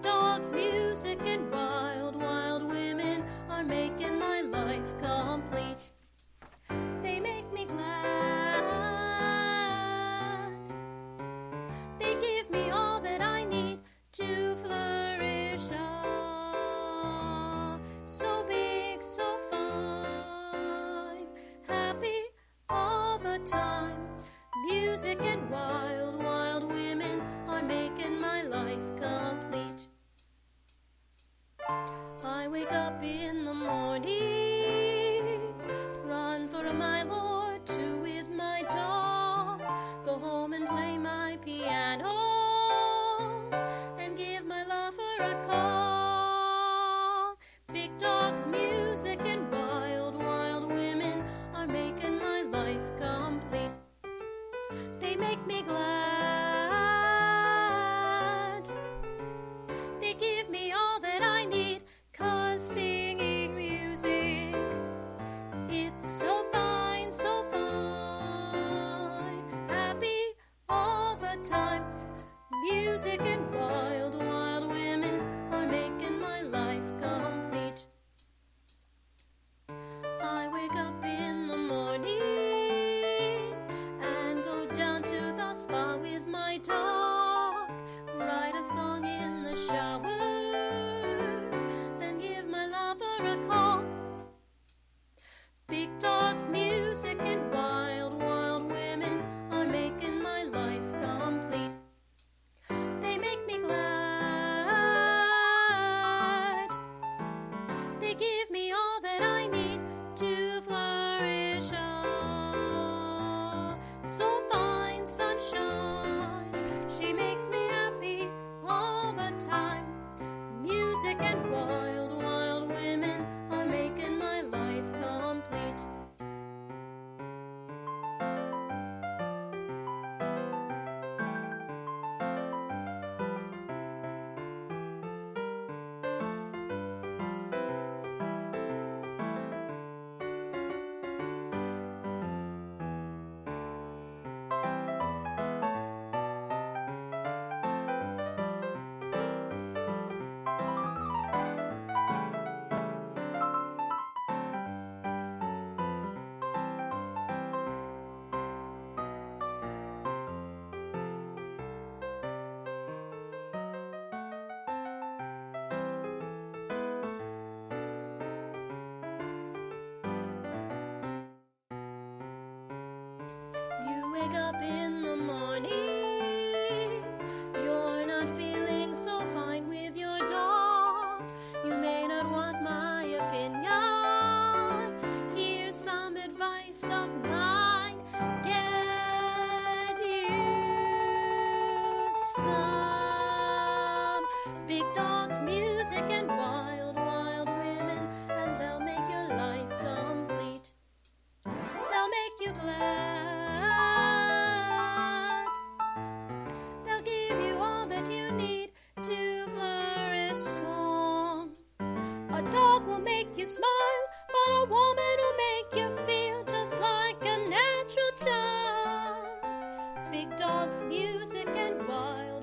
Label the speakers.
Speaker 1: dogs, music, and wild, wild women are making my life complete. They make me glad. They give me all that I need to flourish. Ah, so big, so fine, happy all the time. Music and wild, wild women are making my life complete. I wake up in the morning, run for a mile or two with my dog, go home and play my piano, and give my lover a call. Big dogs, music, and wild, wild women are making my life complete. They make me glad. They give me all that I need, 'cause singing music, it's so fine, so fine. Happy all the time. Music and wild, wild women are making my life complete. I wake up in the morning and go down to the spa with my dog, write a song in the shower, then give my lover a call. Big dogs, music, and wild, wild women are making my life complete. They make me glad. They give me all that I need to flourish. Ah, so fine, sunshine. She makes me happy all the time. Music and wild, wild women are making my life complete. You wake up in the morning, you're not feeling so fine with your dog. You may not want my opinion. Here's some advice of mine. Get you some big dogs, music, and wild, wild women, and they'll make your life complete. They'll make you glad. They'll give you all that you need to flourish. Song. A dog will make you smile, but a woman will make you feel just like a natural child. Big dogs, music, and wild.